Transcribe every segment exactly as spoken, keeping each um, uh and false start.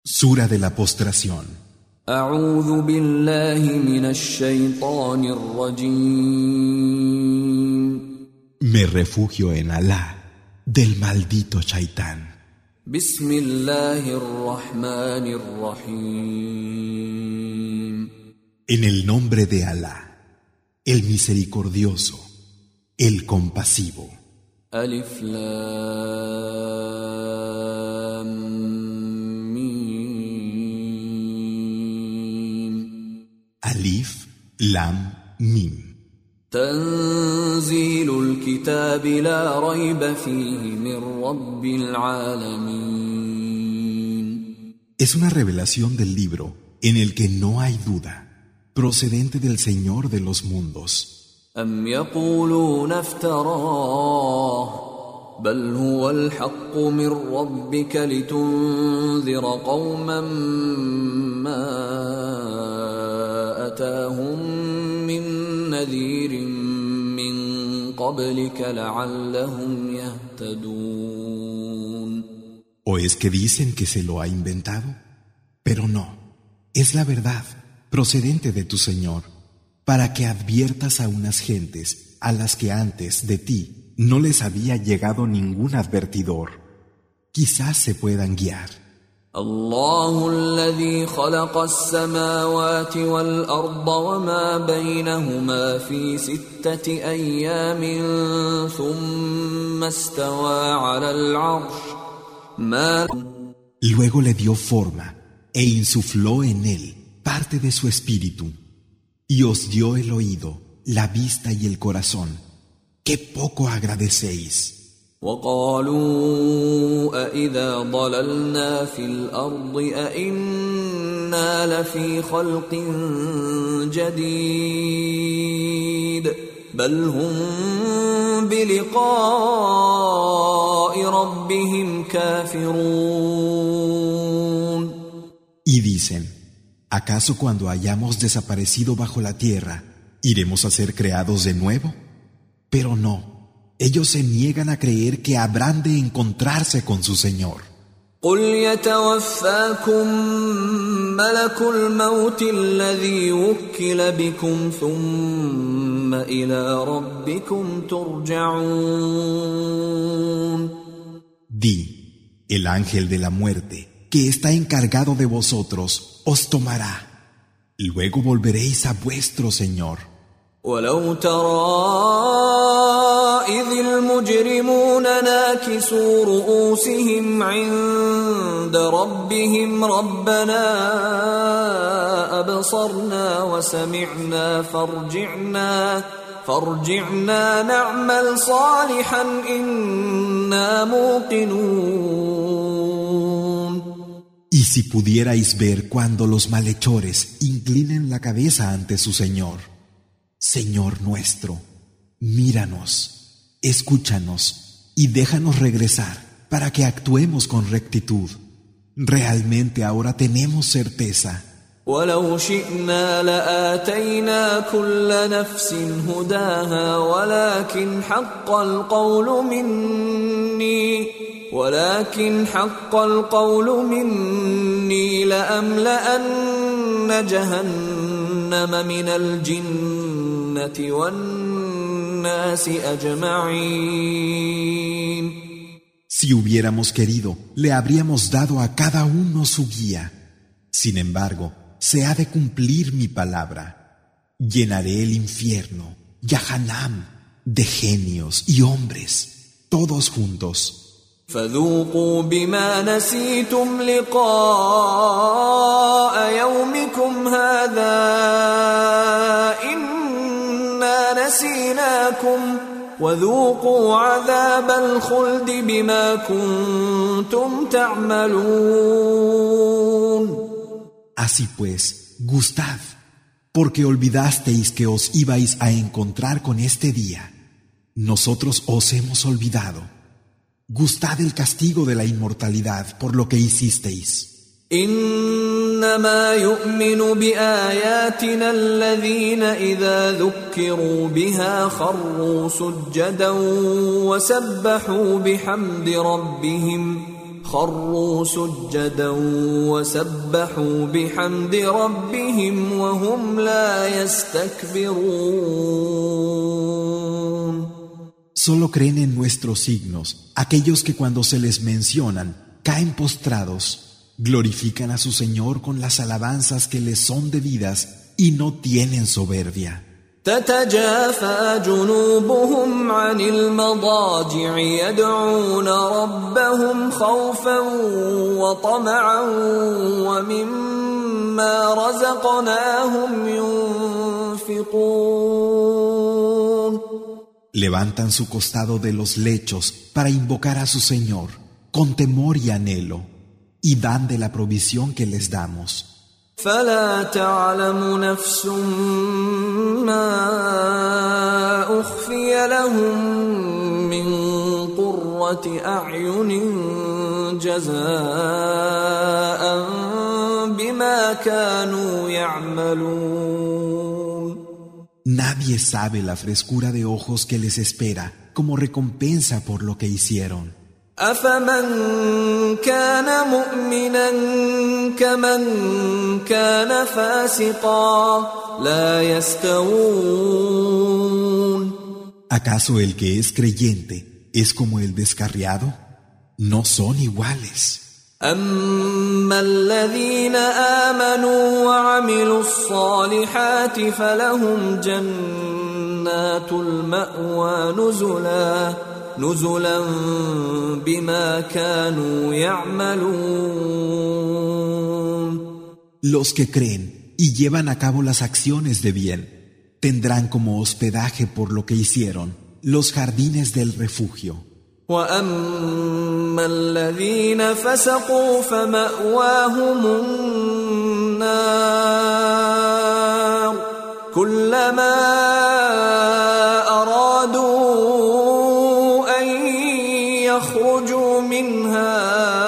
Sura de la postración. أعوذ بالله من الشيطان الرجيم. Me refugio en Alá del maldito Shaitán. بسم الله الرحمن الرحيم. En el nombre de Alá, el misericordioso, el compasivo. ألف لام Alif, Lam, Mim. تنزيل الكتاب لا ريب فيه من رب العالمين. Es una revelación del libro en el que no hay duda, procedente del Señor de los mundos. أم يقولون افتراه بل هو الحق من ربك لتنذر قوما ما أتاهم من نذير من قبلك لعلهم يهتدون. ¿O es que dicen que se lo ha inventado? Pero no, es la verdad, procedente de tu Señor, para que adviertas a unas gentes a las que antes de ti no les había llegado ningún advertidor. Quizás se puedan guiar. الله الذي خلق السماوات والأرض وما بينهما في ستة أيام ثم استوى على العرش ما Luego le dio forma e insufló en él parte de su espíritu y os dio el oído, la vista y el corazón. ¡Qué poco agradecéis! وقالوا أإذا ضللنا في الأرض أإنا لفي خلق جديد بل هم بلقاء ربهم كافرون. Y dicen, ¿acaso cuando hayamos desaparecido bajo la tierra, iremos a ser creados de nuevo? Pero no. Ellos se niegan a creer que habrán de encontrarse con su Señor. قل يتوفاكم ملك الموت الذي وكل بكم ثم إلى ربكم ترجعون. Di, el ángel de la muerte, que está encargado de vosotros, os tomará. Luego volveréis a vuestro Señor. ولو ترى إذ المجرمون ناكسوا رؤوسهم عند ربهم ربنا أبصرنا وسمعنا فارجعنا فارجعنا نعمل صالحا إنا موقنون. Y si pudierais ver cuando los malhechores inclinen la cabeza ante su Señor, Señor nuestro, míranos, escúchanos y déjanos regresar para que actuemos con rectitud. Realmente ahora tenemos certeza. ولو شئنا لآتينا كل نفس هداها ولكن حق القول مني ولكن حق القول مني لأملأن جهنم من الجنة والناس أجمعين. Si hubiéramos querido, le habríamos dado a cada uno su guía. Sin embargo, se ha de cumplir mi palabra. Llenaré el infierno, Yahanam, de genios y hombres, todos juntos. فذوقوا بما نسيتم لقاء يومكم هذا إنا نسيناكم وذوقوا عذاب الخلد بما كنتم تعملون. Así pues, gustad, porque olvidasteis que os ibais a encontrar con este día. Nosotros os hemos olvidado. Gustad el castigo de la inmortalidad por lo que hicisteis. إنما يؤمن بآياتنا الذين إذا ذكروا بها خروا سجدا وسبحوا بحمد ربهم خروا سجدا وسبحوا بحمد ربهم وهم لا يستكبرون. Solo creen en nuestros signos aquellos que cuando se les mencionan caen postrados, glorifican a su Señor con las alabanzas que les son debidas y no tienen soberbia. تتجافى جنوبهم عن المضاجع يدعون ربهم خوفا وطمعا ومما رزقناهم ينفقون. Levantan su costado de los lechos para invocar a su Señor con temor y anhelo y dan de la provisión que les damos. فلا تعلم نفس ما أخفي لهم من قرة أعين جزاء بما كانوا يعملون. Nadie sabe la frescura de ojos que les espera como recompensa por lo que hicieron. أفمن كان مؤمنا كمن كان فاسقا لا يستوون. ¿Acaso el que es creyente es como el descarriado? No son iguales. أما الذين آمنوا وعملوا الصالحات فلهم جنات المأوى نزلا نزلا بما كانوا يعملون. Los que creen y llevan a cabo las acciones de bien tendrán como hospedaje por lo que hicieron los jardines del refugio. وأما الذين فسقوا فمأواهم النار كلما أرادوا أن يخرجوا منها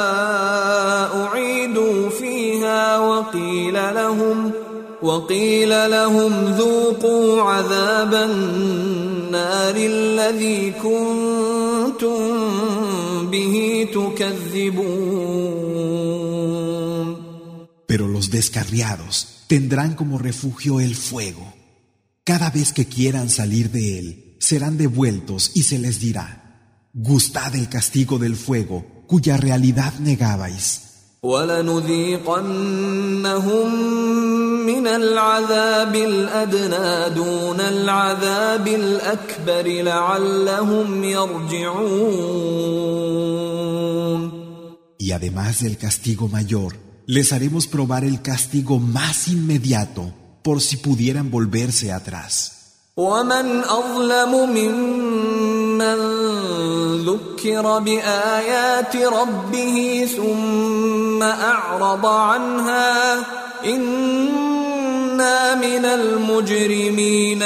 أعيدوا فيها وقيل لهم وقيل لهم ذوقوا عذاب النار الذي كنتم به تكذبون. Pero los descarriados tendrán como refugio el fuego. Cada vez que quieran salir de él, serán devueltos y se les dirá: gustad el castigo del fuego, cuya realidad negabais. وَلَنُذِيقَنَّهُمْ مِنَ الْعَذَابِ الْأَدْنَى دُونَ الْعَذَابِ الْأَكْبَرِ لَعَلَّهُمْ يَرْجِعُونَ. Y además del castigo mayor, les haremos probar el castigo más inmediato, por si pudieran volverse atrás. وَمَنْ أَظْلَمُ مِمَّنْ ذُكِّرَ بِآيَاتِ رَبِّهِ ثُمَّ أَعْرَضَ عَنْهَا إِنَّا مِنَ الْمُجْرِمِينَ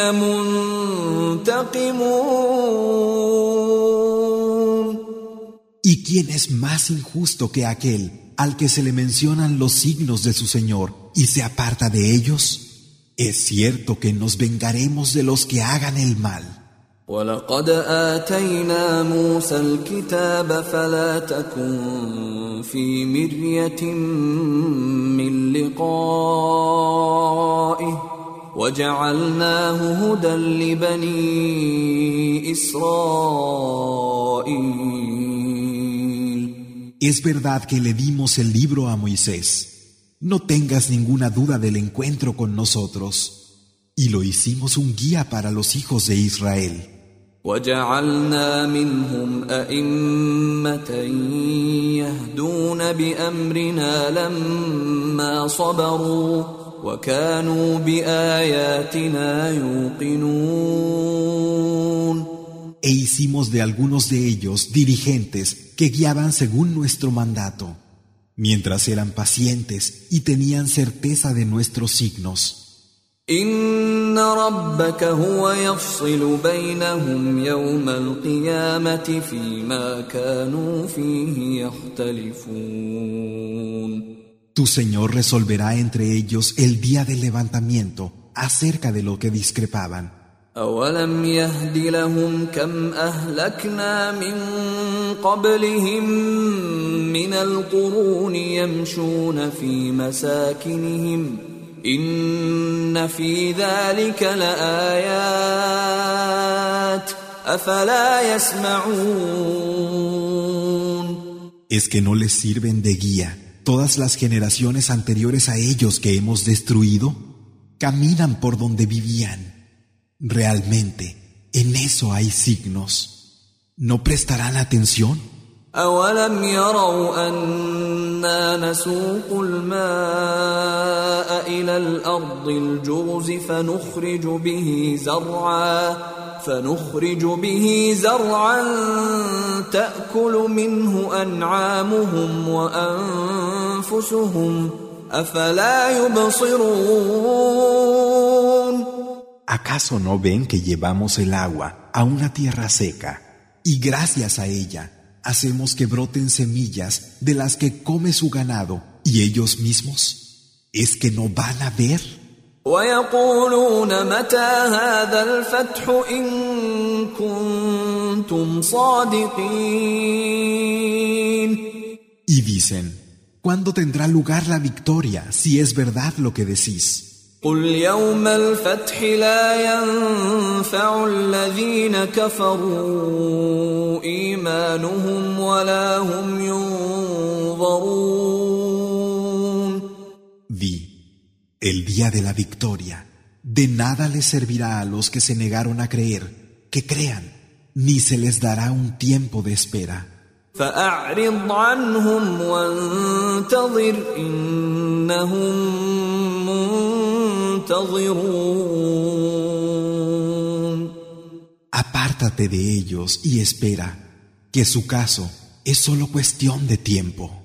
مُنْتَقِمُونَ. ¿Y quién es más injusto que aquel al que se le mencionan los signos de su Señor y se aparta de ellos? Es cierto que nos vengaremos de los que hagan el mal. وَلَقَدْ آتَيْنَا مُوسَى الْكِتَابَ فَلَا تَكُنْ فِي مِرْيَةٍ مِّن لِقَائِهِ وَجَعَلْنَاهُ هُدًى لِبَنِي إِسْرَائِيلَ. Es verdad que le dimos el libro a Moisés. No tengas ninguna duda del encuentro con nosotros. Y lo hicimos un guía para los hijos de Israel. وَجَعَلْنَا مِنْهُمْ أَئِمَّةً يَهْدُونَ بِأَمْرِنَا لَمَّا صَبَرُوا وَكَانُوا بِآيَاتِنَا يُوقِنُونَ. E hicimos de algunos de ellos dirigentes que guiaban según nuestro mandato, mientras eran pacientes y tenían certeza de nuestros signos. إن ربك هو يفصل بينهم يوم القيامة فيما كانوا فيه يختلفون. Tu Señor resolverá entre ellos el día del levantamiento acerca de lo que discrepaban. أولم يهد لهم كم أهلكنا من قبلهم من القرون يمشون في مساكنهم إن في ذلك لآيات أفلا يسمعون. ¿Es que no les sirven de guía todas las generaciones anteriores a ellos que hemos destruido? Caminan por donde vivían. Realmente, en eso hay signos. ¿No prestarán atención? أولم يروا أنا نسوق الماء إلى الأرض الجرز فنخرج به زرعا فنخرج به زرعا تأكل منه أنعامهم وأنفسهم أفلا يبصرون. ¿Acaso no ven que llevamos el agua a una tierra seca y gracias a ella hacemos que broten semillas de las que come su ganado y ellos mismos? ¿Es que no van a ver? ويقولون متى هذا الفتح إن كنتم صادقين. Y dicen, ¿cuándo tendrá lugar la victoria si es verdad lo que decís? قل يوم الفتح لا ينفع الذين كفروا إيمانهم ولا هم ينظرون. Di, el día de la victoria, de nada les servirá a los que se negaron a creer, que crean, ni se les dará un tiempo de espera. فأعرض عنهم وانتظر إنهم منتظرون. Apártate de ellos y espera, que su caso es solo cuestión de tiempo.